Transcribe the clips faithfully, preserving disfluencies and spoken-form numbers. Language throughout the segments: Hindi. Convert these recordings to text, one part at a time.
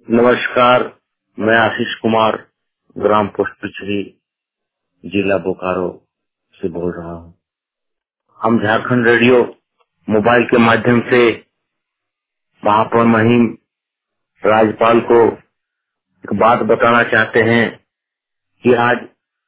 नमस्कार, मैं आशीष कुमार ग्राम पोस्ट पिछड़ी जिला बोकारो से बोल रहा हूँ। हम झारखंड रेडियो मोबाइल के माध्यम से महापौर महिम राज्यपाल को एक बात बताना चाहते हैं कि आज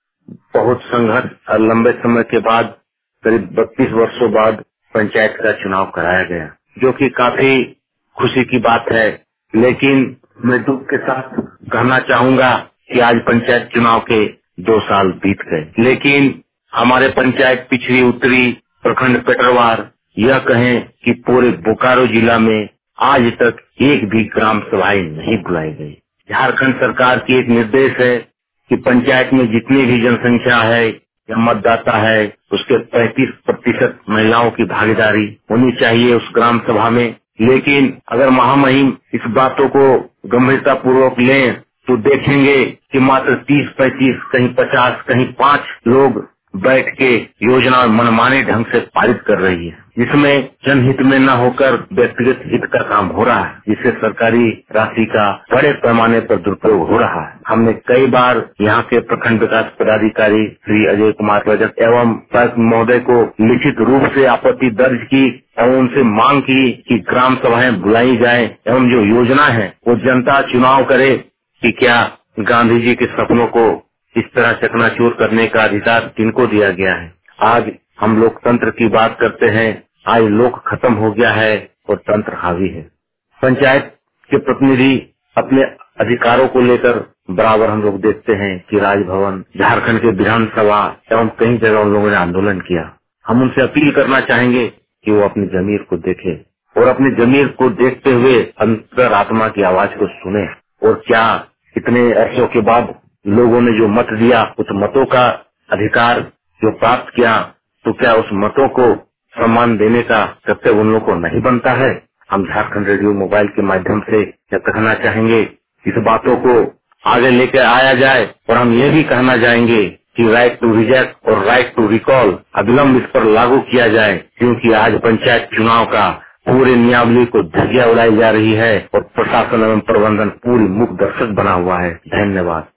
बहुत संघर्ष और लंबे समय के बाद करीब बत्तीस वर्षों बाद पंचायत का चुनाव कराया गया, जो कि काफी खुशी की बात है। लेकिन मैं दुख के साथ कहना चाहूंगा कि आज पंचायत चुनाव के दो साल बीत गए, लेकिन हमारे पंचायत पिछड़ी उत्तरी प्रखंड पेटरवार यह कहें कि पूरे बोकारो जिला में आज तक एक भी ग्राम सभाएं नहीं बुलाई गई। झारखंड सरकार की एक निर्देश है कि पंचायत में जितनी भी जनसंख्या है या मतदाता है उसके पैंतीस प्रतिशत महिलाओं की भागीदारी होनी चाहिए उस ग्राम सभा में। लेकिन अगर महामहिम इस बातों को गंभीरता पूर्वक लें तो देखेंगे कि मात्र तीस पैंतीस कहीं पचास कहीं पाँच लोग बैठ के योजना मनमाने ढंग से पारित कर रही है, जिसमें जनहित में न होकर व्यक्तिगत हित का काम हो रहा है, जिससे सरकारी राशि का बड़े पैमाने पर दुरुपयोग हो रहा है। हमने कई बार यहाँ के प्रखंड विकास पदाधिकारी श्री अजय कुमार रजक एवं उपायुक्त महोदय को लिखित रूप से आपत्ति दर्ज की और उनसे मांग की कि ग्राम सभाएं बुलाई जाए एवं जो योजना है वो जनता चुनाव करे कि क्या गांधी जी के सपनों को इस तरह चकनाचूर करने का अधिकार किनको दिया गया है। आज हम लोकतंत्र की बात करते हैं, आज लोक खत्म हो गया है और तंत्र हावी है। पंचायत के प्रतिनिधि अपने अधिकारों को लेकर बराबर हम लोग देखते हैं कि राजभवन, झारखंड के विधानसभा एवं कई जगह उन लोगों ने आंदोलन किया। हम उनसे अपील करना चाहेंगे कि वो अपनी जमीर को देखें और अपनी जमीर को देखते हुए अंतरात्मा की आवाज को सुने। और क्या इतने अर्सों के बाद लोगों ने जो मत दिया, उस मतों का अधिकार जो प्राप्त किया, तो क्या उस मतों को सम्मान देने का कर्तव्य उन लोगों को नहीं बनता है? हम झारखंड रेडियो मोबाइल के माध्यम से यह कहना चाहेंगे इस बातों को आगे लेकर आया जाए और हम ये भी कहना चाहेंगे कि राइट टू रिजेक्ट और राइट टू रिकॉल अविलंब इस पर लागू किया जाए, क्योंकि आज पंचायत चुनाव का पूरे नियमावली को धज्जियां उड़ाई जा रही है और प्रशासन एवं प्रबंधन पूरी मूक दर्शक बना हुआ है। धन्यवाद।